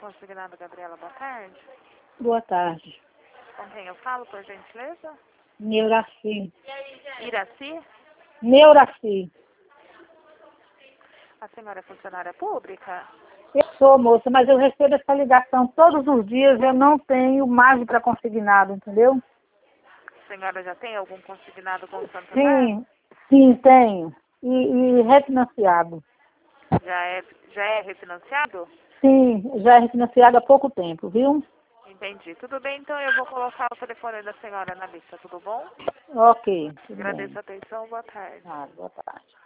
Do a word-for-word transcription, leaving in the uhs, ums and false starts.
consignado, Gabriela, boa tarde. Boa tarde. Com quem eu falo, por gentileza? Neuraci. Iraci? Neuraci. A senhora é funcionária pública? Eu sou, moça, mas eu recebo essa ligação todos os dias, eu não tenho margem para consignado, entendeu? A senhora já tem algum consignado com o Santander? Sim, sim, tenho. E, e refinanciado. Já é, já é refinanciado? Sim, já é refinanciado há pouco tempo, viu? Entendi. Tudo bem, então eu vou colocar o telefone da senhora na lista, tudo bom? Ok, tudo Agradeço bem. a atenção, boa tarde. Ah, boa tarde.